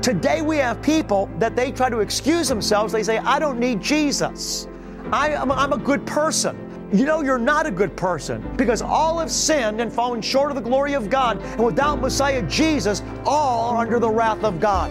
Today we have people that they try to excuse themselves. They say, I don't need Jesus. I'm a good person. You know, you're not a good person, because all have sinned and fallen short of the glory of God, and without Messiah Jesus, all are under the wrath of God.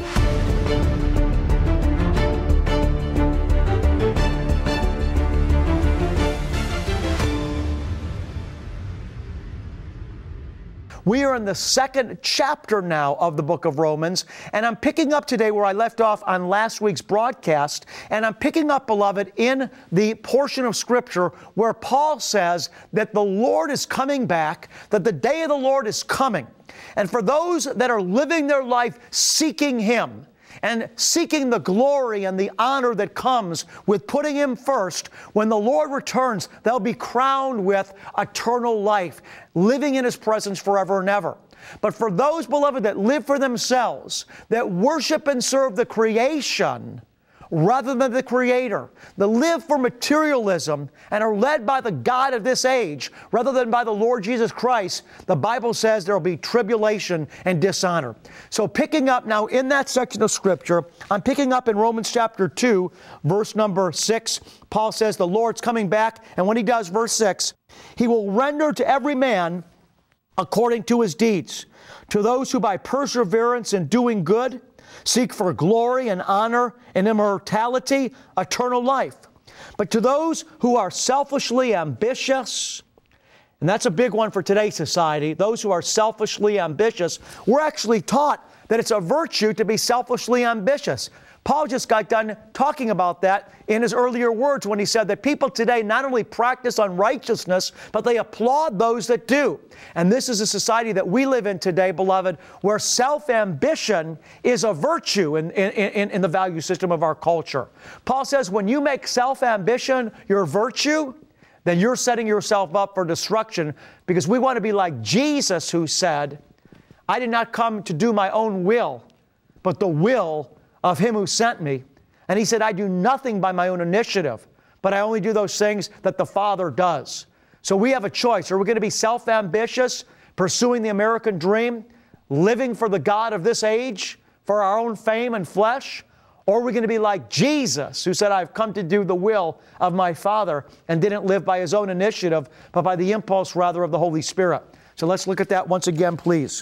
We are in the second chapter now of the book of Romans, and I'm picking up today where I left off on last week's broadcast, and I'm picking up, beloved, in the portion of Scripture where Paul says that the Lord is coming back, that the day of the Lord is coming. And for those that are living their life seeking Him, and seeking the glory and the honor that comes with putting Him first, when the Lord returns, they'll be crowned with eternal life, living in His presence forever and ever. But for those, beloved, that live for themselves, that worship and serve the creation rather than the Creator, that live for materialism and are led by the God of this age rather than by the Lord Jesus Christ, the Bible says there will be tribulation and dishonor. So picking up now in that section of Scripture, I'm picking up in Romans chapter 2, verse number 6. Paul says the Lord's coming back, and when He does, verse 6, He will render to every man according to his deeds. To those who by perseverance in doing good seek for glory and honor and immortality, eternal life. But to those who are selfishly ambitious, and that's a big one for today's society, those who are selfishly ambitious, we're actually taught that it's a virtue to be selfishly ambitious. Paul just got done talking about that in his earlier words when he said that people today not only practice unrighteousness, but they applaud those that do. And this is a society that we live in today, beloved, where self-ambition is a virtue in the value system of our culture. Paul says when you make self-ambition your virtue, then you're setting yourself up for destruction, because we want to be like Jesus, who said, I did not come to do my own will, but the will of Him who sent me. And He said, I do nothing by my own initiative, but I only do those things that the Father does. So we have a choice. Are we going to be self-ambitious, pursuing the American dream, living for the God of this age, for our own fame and flesh? Or are we going to be like Jesus, who said, I've come to do the will of my Father, and didn't live by His own initiative, but by the impulse, rather, of the Holy Spirit? So let's look at that once again, please.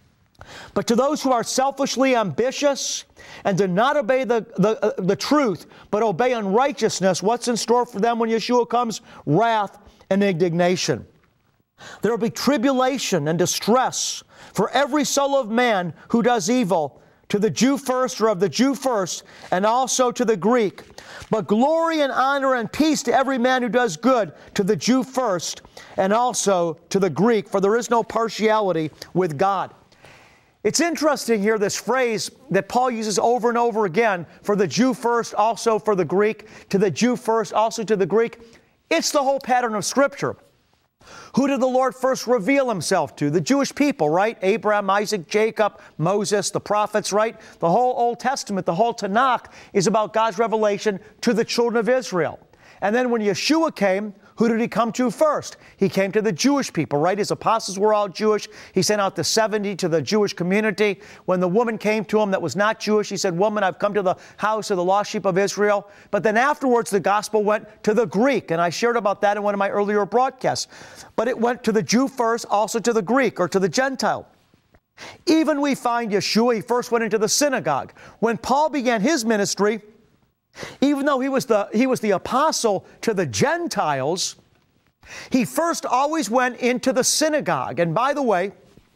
But to those who are selfishly ambitious and do not obey the truth, but obey unrighteousness, what's in store for them when Yeshua comes? Wrath and indignation. There will be tribulation and distress for every soul of man who does evil, to the Jew first, or of the Jew first, and also to the Greek. But glory and honor and peace to every man who does good, to the Jew first, and also to the Greek, for there is no partiality with God. It's interesting here, this phrase that Paul uses over and over again, for the Jew first, also for the Greek, to the Jew first, also to the Greek. It's the whole pattern of Scripture. Who did the Lord first reveal Himself to? The Jewish people, right? Abraham, Isaac, Jacob, Moses, the prophets, right? The whole Old Testament, the whole Tanakh is about God's revelation to the children of Israel. And then when Yeshua came, who did He come to first? He came to the Jewish people, right? His apostles were all Jewish. He sent out the 70 to the Jewish community. When the woman came to Him that was not Jewish, He said, woman, I've come to the house of the lost sheep of Israel. But then afterwards, the gospel went to the Greek. And I shared about that in one of my earlier broadcasts. But it went to the Jew first, also to the Greek, or to the Gentile. Even we find Yeshua, He first went into the synagogue. When Paul began his ministry, even though he was the apostle to the Gentiles, he first always went into the synagogue. And by the way,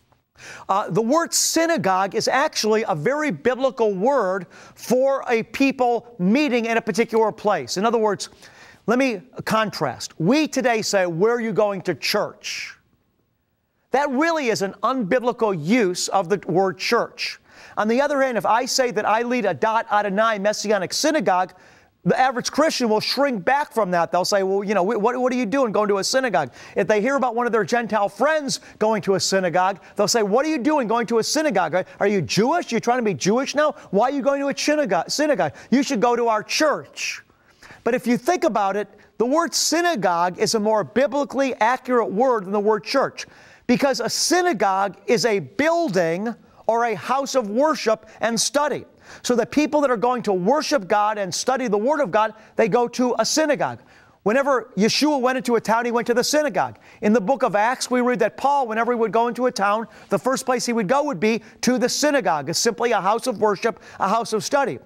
the word synagogue is actually a very biblical word for a people meeting in a particular place. In other words, let me contrast. We today say, where are you going to church? That really is an unbiblical use of the word church. On the other hand, if I say that I lead a Dot Adonai Messianic synagogue, the average Christian will shrink back from that. They'll say, well, you know, what are you doing going to a synagogue? If they hear about one of their Gentile friends going to a synagogue, they'll say, what are you doing going to a synagogue? Are you Jewish? You're trying to be Jewish now? Why are you going to a synagogue? You should go to our church. But if you think about it, the word synagogue is a more biblically accurate word than the word church, because a synagogue is a building or a house of worship and study. So the people that are going to worship God and study the Word of God, they go to a synagogue. Whenever Yeshua went into a town, he went to the synagogue. In the book of Acts, we read that Paul, whenever he would go into a town, the first place he would go would be to the synagogue. It's simply a house of worship, a house of study.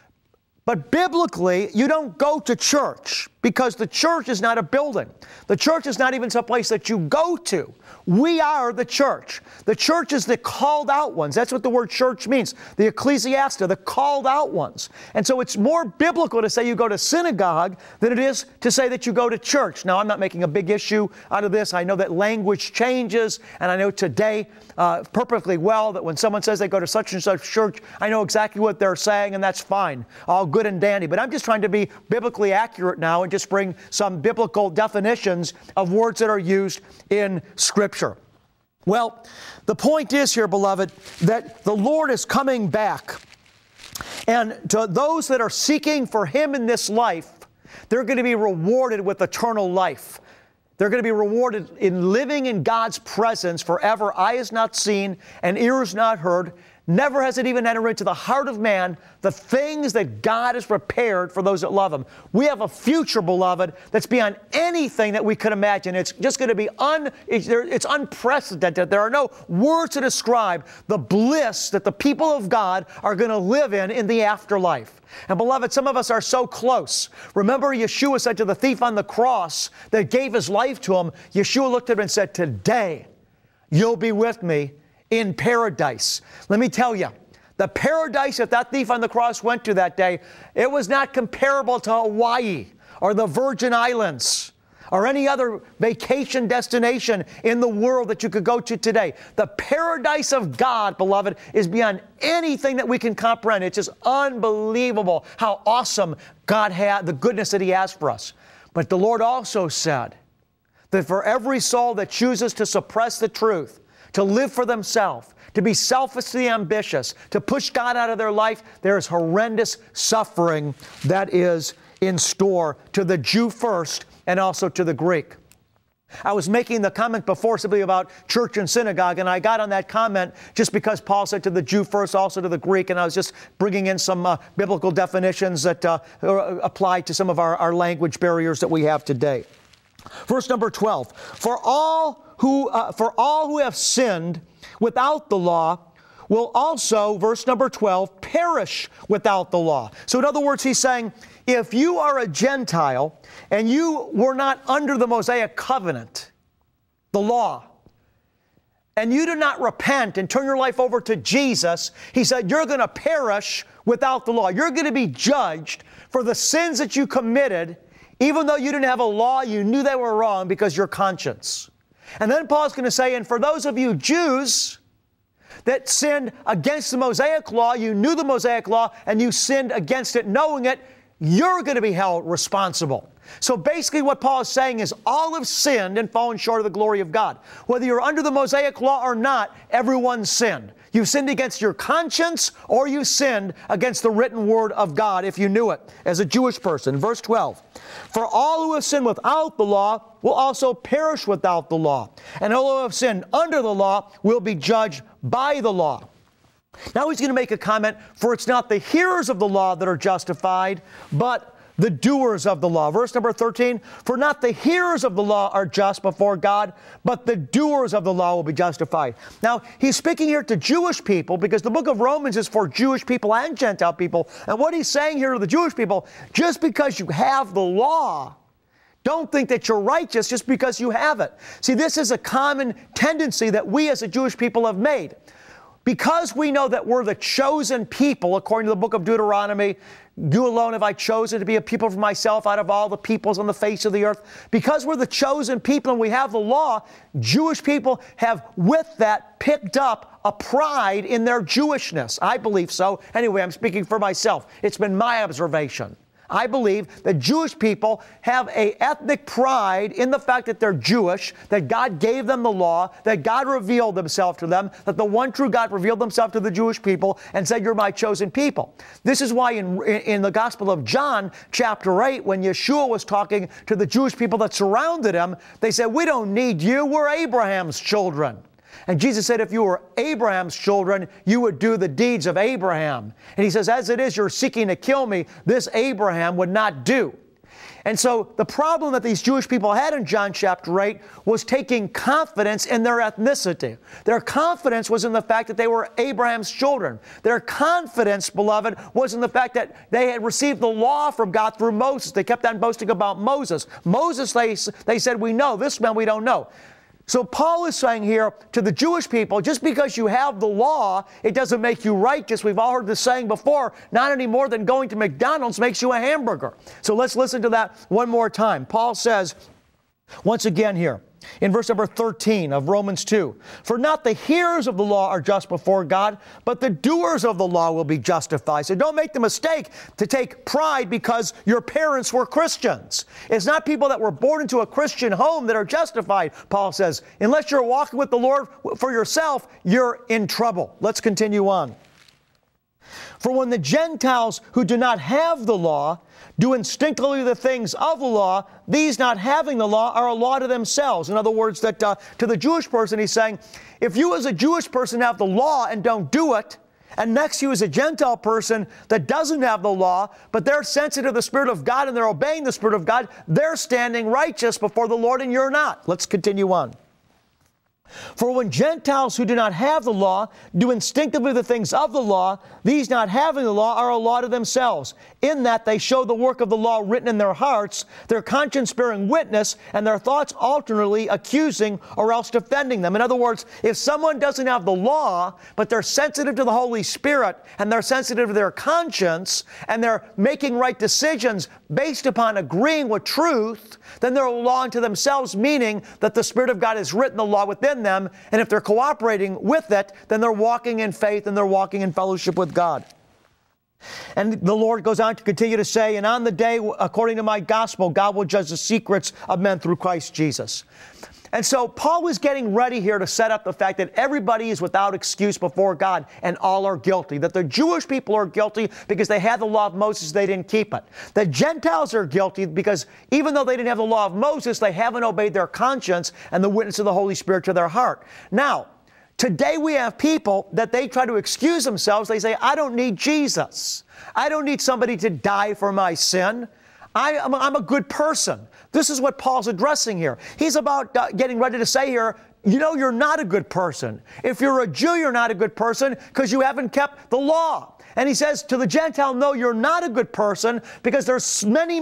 But biblically, you don't go to church because the church is not a building. The church is not even some place that you go to. We are the church. The church is the called out ones. That's what the word church means. The ecclesiasta, the called out ones. And so it's more biblical to say you go to synagogue than it is to say that you go to church. Now, I'm not making a big issue out of this. I know that language changes, and I know today perfectly well that when someone says they go to such and such church, I know exactly what they're saying, and that's fine. All good and dandy. But I'm just trying to be biblically accurate now and just bring some biblical definitions of words that are used in Scripture. Well, the point is here, beloved, that the Lord is coming back. And to those that are seeking for Him in this life, they're going to be rewarded with eternal life. They're going to be rewarded in living in God's presence forever. Eye has not seen and ear has not heard. Never has it even entered into the heart of man the things that God has prepared for those that love Him. We have a future, beloved, that's beyond anything that we could imagine. It's just going to be it's unprecedented. There are no words to describe the bliss that the people of God are going to live in the afterlife. And beloved, some of us are so close. Remember, Yeshua said to the thief on the cross that gave his life to him, Yeshua looked at him and said, "Today you'll be with me in paradise." Let me tell you, the paradise that thief on the cross went to that day, it was not comparable to Hawaii or the Virgin Islands or any other vacation destination in the world that you could go to today. The paradise of God, beloved, is beyond anything that we can comprehend. It's just unbelievable how awesome God had, the goodness that He has for us. But the Lord also said that for every soul that chooses to suppress the truth, to live for themselves, to be selfishly ambitious, to push God out of their life, there is horrendous suffering that is in store to the Jew first and also to the Greek. I was making the comment before simply about church and synagogue, and I got on that comment just because Paul said to the Jew first, also to the Greek, and I was just bringing in some biblical definitions that apply to some of our language barriers that we have today. Verse number 12, for all who have sinned without the law will also, verse number 12, perish without the law. So in other words, he's saying, if you are a Gentile and you were not under the Mosaic covenant, the law, and you do not repent and turn your life over to Jesus, he said, you're going to perish without the law. You're going to be judged for the sins that you committed, even though you didn't have a law, you knew they were wrong because your conscience. And then Paul's going to say, and for those of you Jews that sinned against the Mosaic law, you knew the Mosaic law, and you sinned against it knowing it, you're going to be held responsible. So basically what Paul is saying is all have sinned and fallen short of the glory of God. Whether you're under the Mosaic law or not, everyone sinned. You sinned against your conscience or you sinned against the written word of God if you knew it as a Jewish person. Verse 12, for all who have sinned without the law will also perish without the law. And all who have sinned under the law will be judged by the law. Now he's going to make a comment, for it's not the hearers of the law that are justified, but the doers of the law. Verse number 13, for not the hearers of the law are just before God, but the doers of the law will be justified. Now, he's speaking here to Jewish people because the book of Romans is for Jewish people and Gentile people. And what he's saying here to the Jewish people, just because you have the law, don't think that you're righteous just because you have it. See, this is a common tendency that we as a Jewish people have made. Because we know that we're the chosen people, according to the book of Deuteronomy, you alone have I chosen to be a people for myself out of all the peoples on the face of the earth. Because we're the chosen people and we have the law, Jewish people have with that picked up a pride in their Jewishness. I believe so. Anyway, I'm speaking for myself. It's been my observation. I believe that Jewish people have an ethnic pride in the fact that they're Jewish, that God gave them the law, that God revealed Himself to them, that the one true God revealed Himself to the Jewish people and said, you're my chosen people. This is why in the Gospel of John, chapter 8, when Yeshua was talking to the Jewish people that surrounded Him, they said, we don't need you, we're Abraham's children. And Jesus said, if you were Abraham's children, you would do the deeds of Abraham. And he says, as it is, you're seeking to kill me, this Abraham would not do. And so the problem that these Jewish people had in John chapter 8 was taking confidence in their ethnicity. Their confidence was in the fact that they were Abraham's children. Their confidence, beloved, was in the fact that they had received the law from God through Moses. They kept on boasting about Moses. Moses, they said, we know. This man we don't know. So Paul is saying here to the Jewish people, just because you have the law, it doesn't make you righteous. We've all heard this saying before, not any more than going to McDonald's makes you a hamburger. So let's listen to that one more time. Paul says, once again here, in verse number 13 of Romans 2, for not the hearers of the law are just before God, but the doers of the law will be justified. So don't make the mistake to take pride because your parents were Christians. It's not people that were born into a Christian home that are justified, Paul says. Unless you're walking with the Lord for yourself, you're in trouble. Let's continue on. For when the Gentiles who do not have the law do instinctively the things of the law, these not having the law are a law to themselves. In other words, that to the Jewish person, he's saying, if you as a Jewish person have the law and don't do it, and next to you is a Gentile person that doesn't have the law, but they're sensitive to the Spirit of God and they're obeying the Spirit of God, they're standing righteous before the Lord and you're not. Let's continue on. For when Gentiles who do not have the law do instinctively the things of the law, these not having the law are a law to themselves, in that they show the work of the law written in their hearts, their conscience bearing witness, and their thoughts alternately accusing or else defending them. In other words, if someone doesn't have the law, but they're sensitive to the Holy Spirit, and they're sensitive to their conscience, and they're making right decisions based upon agreeing with truth, then they're a law unto themselves, meaning that the Spirit of God has written the law within them, and if they're cooperating with it, then they're walking in faith and they're walking in fellowship with God. And the Lord goes on to continue to say, and on the day, according to my gospel, God will judge the secrets of men through Christ Jesus. And so Paul was getting ready here to set up the fact that everybody is without excuse before God and all are guilty. That the Jewish people are guilty because they had the law of Moses, they didn't keep it. The Gentiles are guilty because even though they didn't have the law of Moses, they haven't obeyed their conscience and the witness of the Holy Spirit to their heart. Now, today we have people that they try to excuse themselves. They say, I don't need Jesus. I don't need somebody to die for my sin. I'm a good person. This is what Paul's addressing here. He's about getting ready to say here, you know, you're not a good person. If you're a Jew, you're not a good person because you haven't kept the law. And he says to the Gentile, no, you're not a good person because there's many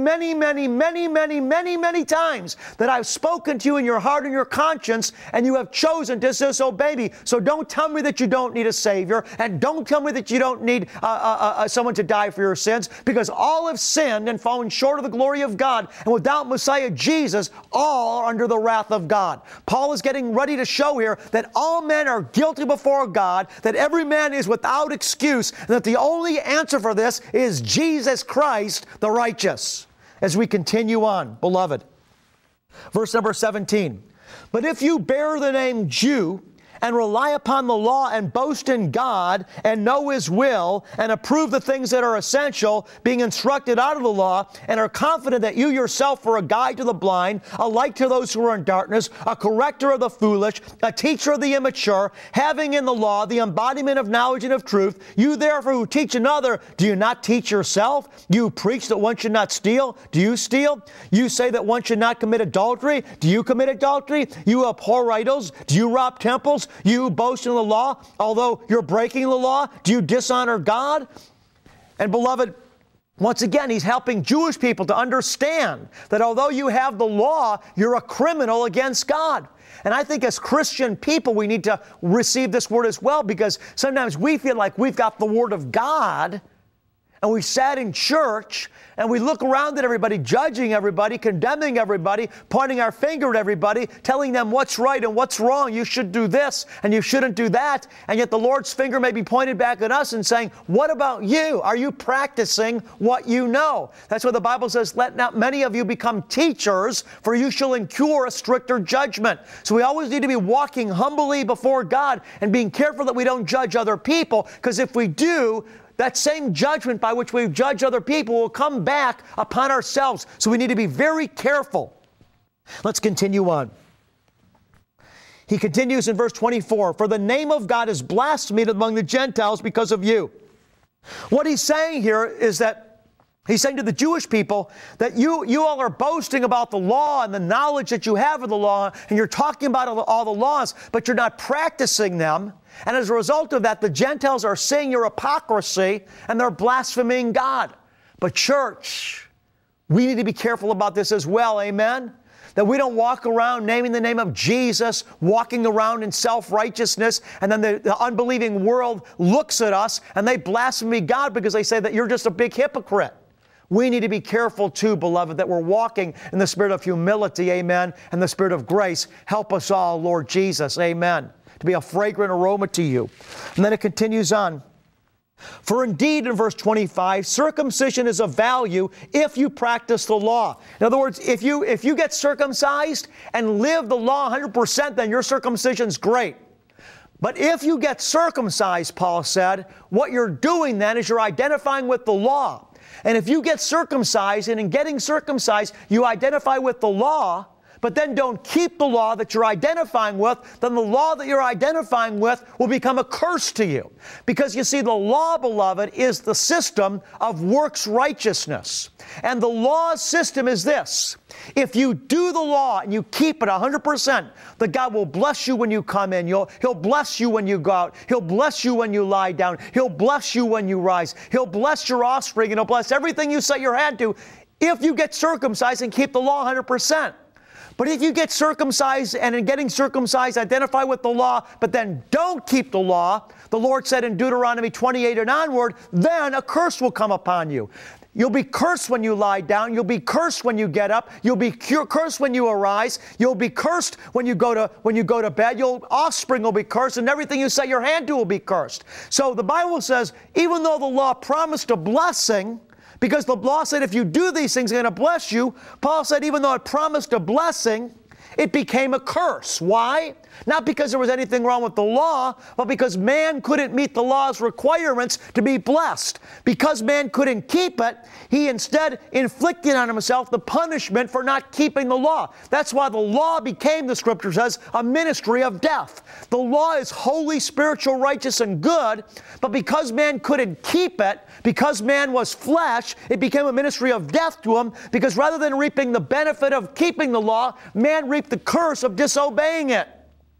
times that I've spoken to you in your heart and your conscience, and you have chosen to disobey me. So don't tell me that you don't need a Savior, and don't tell me that you don't need someone to die for your sins, because all have sinned and fallen short of the glory of God, and without Messiah Jesus, all are under the wrath of God. Paul is getting ready to show here that all men are guilty before God, that every man is without excuse, and that the only answer for this is Jesus Christ, the righteous. As we continue on, beloved. Verse number 17. But if you bear the name Jew and rely upon the law and boast in God and know His will and approve the things that are essential, being instructed out of the law, and are confident that you yourself are a guide to the blind, a light to those who are in darkness, a corrector of the foolish, a teacher of the immature, having in the law the embodiment of knowledge and of truth, you therefore who teach another, do you not teach yourself? You preach that one should not steal. Do you steal? You say that one should not commit adultery. Do you commit adultery? You abhor idols. Do you rob temples? You boast in the law, although you're breaking the law. Do you dishonor God? And beloved, once again, he's helping Jewish people to understand that although you have the law, you're a criminal against God. And I think as Christian people, we need to receive this word as well, because sometimes we feel like we've got the word of God, and we sat in church and we look around at everybody, judging everybody, condemning everybody, pointing our finger at everybody, telling them what's right and what's wrong. You should do this and you shouldn't do that. And yet the Lord's finger may be pointed back at us and saying, what about you? Are you practicing what you know? That's why the Bible says, let not many of you become teachers, for you shall incur a stricter judgment. So we always need to be walking humbly before God and being careful that we don't judge other people, because if we do, that same judgment by which we judge other people will come back upon ourselves. So we need to be very careful. Let's continue on. He continues in verse 24, for the name of God is blasphemed among the Gentiles because of you. What he's saying here is that he's saying to the Jewish people that you all are boasting about the law and the knowledge that you have of the law, and you're talking about all the laws, but you're not practicing them. And as a result of that, the Gentiles are seeing your hypocrisy and they're blaspheming God. But church, we need to be careful about this as well, amen? That we don't walk around naming the name of Jesus, walking around in self-righteousness, and then the unbelieving world looks at us and they blaspheme God because they say that you're just a big hypocrite. We need to be careful too, beloved, that we're walking in the spirit of humility, amen, and the spirit of grace. Help us all, Lord Jesus, amen, to be a fragrant aroma to you. And then it continues on. For indeed, in verse 25, circumcision is of value if you practice the law. In other words, if you get circumcised and live the law 100%, then your circumcision's great. But if you get circumcised, Paul said, what you're doing then is you're identifying with the law. And if you get circumcised, and in getting circumcised, you identify with the law, but then don't keep the law that you're identifying with, then the law that you're identifying with will become a curse to you. Because you see, the law, beloved, is the system of works righteousness. And the law system is this. If you do the law and you keep it 100%, that God will bless you when you come in. He'll bless you when you go out. He'll bless you when you lie down. He'll bless you when you rise. He'll bless your offspring, and He'll bless everything you set your hand to if you get circumcised and keep the law 100%. But if you get circumcised and in getting circumcised identify with the law, but then don't keep the law, the Lord said in Deuteronomy 28 and onward, then a curse will come upon you. You'll be cursed when you lie down. You'll be cursed when you get up. You'll be cursed when you arise. You'll be cursed when you go to bed. Your offspring will be cursed, and everything you set your hand to will be cursed. So the Bible says, even though the law promised a blessing, because the law said if you do these things, it's going to bless you, Paul said even though it promised a blessing, it became a curse. Why? Not because there was anything wrong with the law, but because man couldn't meet the law's requirements to be blessed. Because man couldn't keep it, he instead inflicted on himself the punishment for not keeping the law. That's why the law became, the Scripture says, a ministry of death. The law is holy, spiritual, righteous, and good, but because man couldn't keep it, because man was flesh, it became a ministry of death to him, because rather than reaping the benefit of keeping the law, man reaped the curse of disobeying it.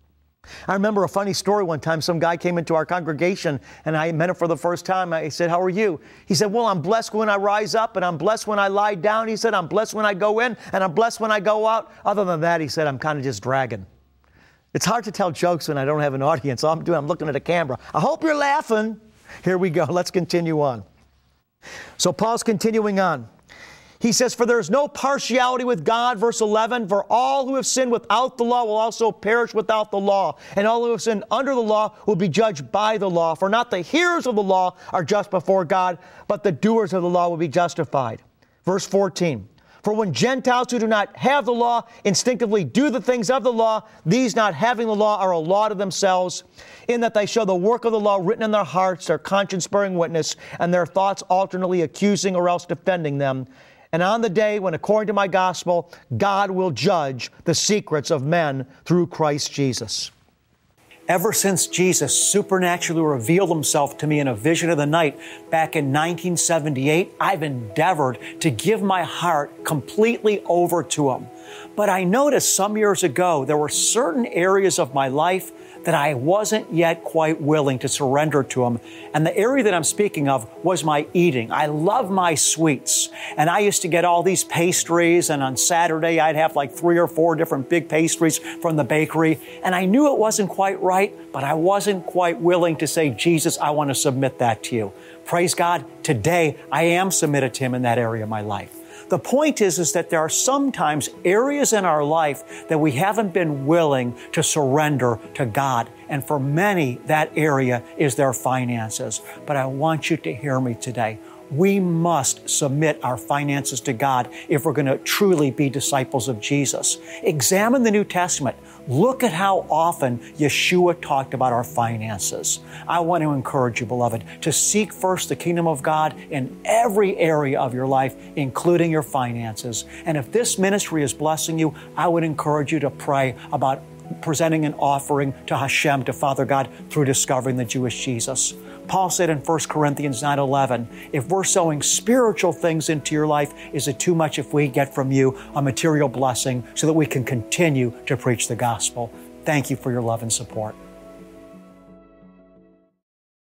I remember a funny story one time. Some guy came into our congregation and I met him for the first time. I said, how are you? He said, well, I'm blessed when I rise up and I'm blessed when I lie down. He said, I'm blessed when I go in and I'm blessed when I go out. Other than that, he said, I'm kind of just dragging. It's hard to tell jokes when I don't have an audience. All I'm doing, I'm looking at a camera. I hope you're laughing. Here we go. Let's continue on. So Paul's continuing on. He says, for there is no partiality with God, verse 11, for all who have sinned without the law will also perish without the law, and all who have sinned under the law will be judged by the law. For not the hearers of the law are just before God, but the doers of the law will be justified. Verse 14, for when Gentiles who do not have the law instinctively do the things of the law, these not having the law are a law to themselves, in that they show the work of the law written in their hearts, their conscience bearing witness, and their thoughts alternately accusing or else defending them. And on the day when, according to my gospel, God will judge the secrets of men through Christ Jesus. Ever since Jesus supernaturally revealed Himself to me in a vision of the night back in 1978, I've endeavored to give my heart completely over to Him. But I noticed some years ago there were certain areas of my life that I wasn't yet quite willing to surrender to Him. And the area that I'm speaking of was my eating. I love my sweets. And I used to get all these pastries, and on Saturday I'd have like 3 or 4 different big pastries from the bakery. And I knew it wasn't quite right, but I wasn't quite willing to say, Jesus, I want to submit that to you. Praise God, today I am submitted to Him in that area of my life. The point is that there are sometimes areas in our life that we haven't been willing to surrender to God. And for many, that area is their finances. But I want you to hear me today. We must submit our finances to God if we're going to truly be disciples of Jesus. Examine the New Testament. Look at how often Yeshua talked about our finances. I want to encourage you, beloved, to seek first the kingdom of God in every area of your life, including your finances. And if this ministry is blessing you, I would encourage you to pray about presenting an offering to Hashem, to Father God, through discovering the Jewish Jesus. Paul said in 1 Corinthians 9:11, if we're sowing spiritual things into your life, is it too much if we get from you a material blessing so that we can continue to preach the gospel? Thank you for your love and support.